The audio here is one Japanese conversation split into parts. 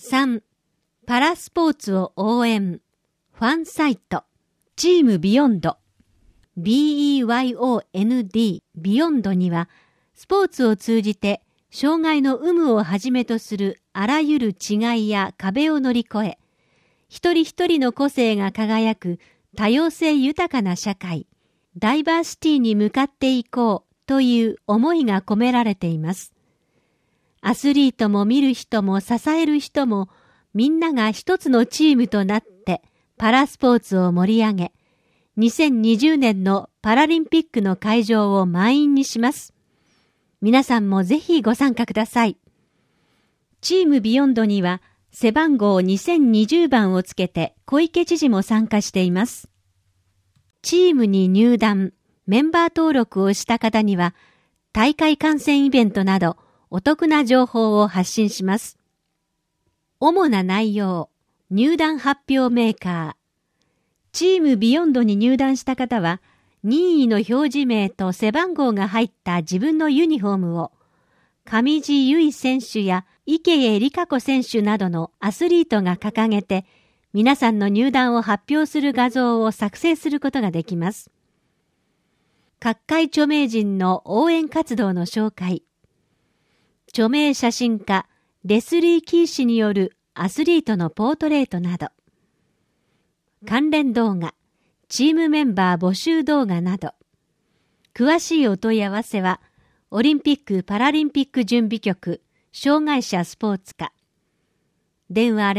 3. パラスポーツを応援。ファンサイト。チームビヨンド。BEYOND ビヨンドには、スポーツを通じて障害の有無をはじめとするあらゆる違いや壁を乗り越え、一人一人の個性が輝く多様性豊かな社会、ダイバーシティに向かっていこうという思いが込められています。アスリートも見る人も支える人もみんなが一つのチームとなってパラスポーツを盛り上げ、2020年のパラリンピックの会場を満員にします。皆さんもぜひご参加ください。チームビヨンドには背番号2020番をつけて小池知事も参加しています。チームに入団、メンバー登録をした方には大会観戦イベントなどお得な情報を発信します。主な内容、入団発表メーカー。チームビヨンドに入団した方は、任意の表示名と背番号が入った自分のユニフォームを、上地結衣選手や池江璃花子選手などのアスリートが掲げて、皆さんの入団を発表する画像を作成することができます。各界著名人の応援活動の紹介。著名写真家レスリー・キー氏によるアスリートのポートレートなど、関連動画、チームメンバー募集動画など、詳しいお問い合わせは、オリンピック・パラリンピック準備局、障害者スポーツ課、電話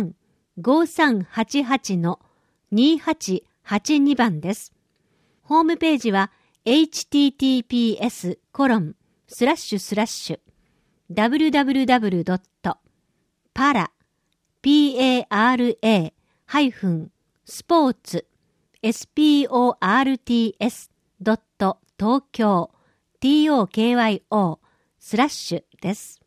03-5388-2882番です。ホームページは、https://www.para-sports.tokyo です。